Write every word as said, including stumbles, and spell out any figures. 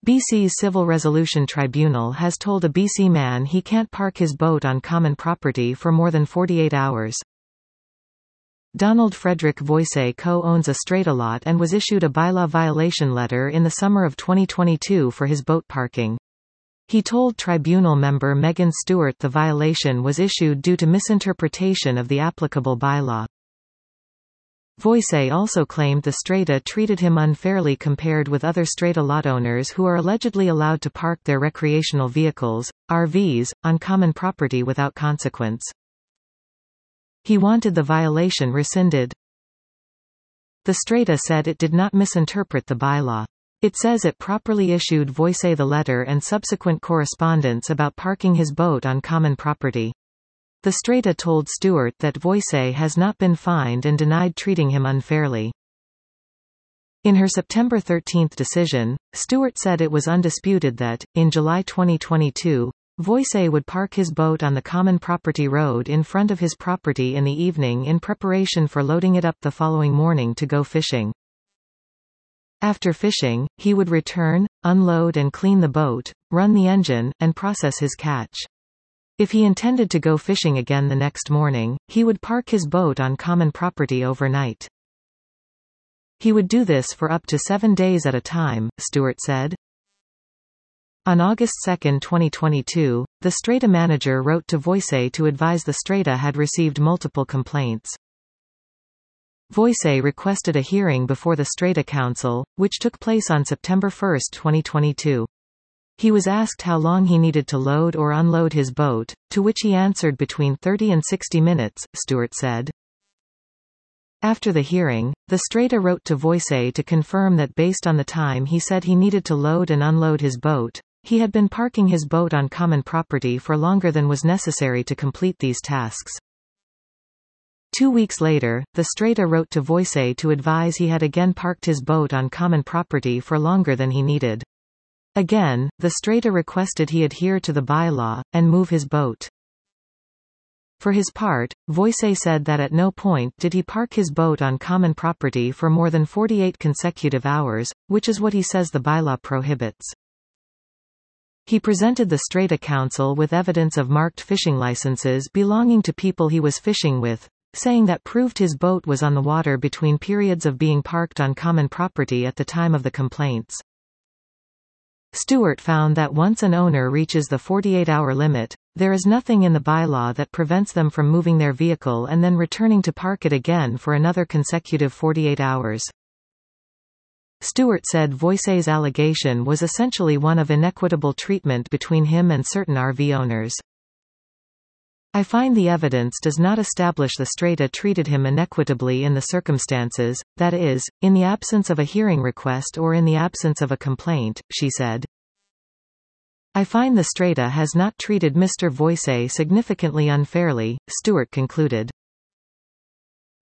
B C's Civil Resolution Tribunal has told a B C man he can't park his boat on common property for more than forty-eight hours. Donald Frederick Voysey co-owns a strata-lot and was issued a bylaw violation letter in the summer of twenty twenty-two for his boat parking. He told tribunal member Megan Stewart the violation was issued due to misinterpretation of the applicable bylaw. Voysey also claimed the strata treated him unfairly compared with other strata lot owners who are allegedly allowed to park their recreational vehicles, R Vs, on common property without consequence. He wanted the violation rescinded. The strata said it did not misinterpret the bylaw. It says it properly issued Voysey the letter and subsequent correspondence about parking his boat on common property. The strata told Stewart that Voysey has not been fined and denied treating him unfairly. In her September thirteenth decision, Stewart said it was undisputed that, in July twenty twenty-two, Voysey would park his boat on the common property road in front of his property in the evening in preparation for loading it up the following morning to go fishing. After fishing, he would return, unload and clean the boat, run the engine, and process his catch. If he intended to go fishing again the next morning, he would park his boat on common property overnight. He would do this for up to seven days at a time, Stewart said. On August second twenty twenty-two, the strata manager wrote to Voysey to advise the strata had received multiple complaints. Voysey requested a hearing before the Strata Council, which took place on September first twenty twenty-two. He was asked how long he needed to load or unload his boat, to which he answered between thirty and sixty minutes, Stewart said. After the hearing, the strata wrote to Voysey to confirm that based on the time he said he needed to load and unload his boat, he had been parking his boat on common property for longer than was necessary to complete these tasks. Two weeks later, the strata wrote to Voysey to advise he had again parked his boat on common property for longer than he needed. Again, the strata requested he adhere to the bylaw, and move his boat. For his part, Voysey said that at no point did he park his boat on common property for more than forty-eight consecutive hours, which is what he says the bylaw prohibits. He presented the Strata Council with evidence of marked fishing licenses belonging to people he was fishing with, saying that proved his boat was on the water between periods of being parked on common property at the time of the complaints. Stewart found that once an owner reaches the forty-eight hour limit, there is nothing in the bylaw that prevents them from moving their vehicle and then returning to park it again for another consecutive forty-eight hours. Stewart said Voysey's allegation was essentially one of inequitable treatment between him and certain R V owners. I find the evidence does not establish the strata treated him inequitably in the circumstances, that is, in the absence of a hearing request or in the absence of a complaint, she said. I find the strata has not treated Mister Voysey significantly unfairly, Stewart concluded.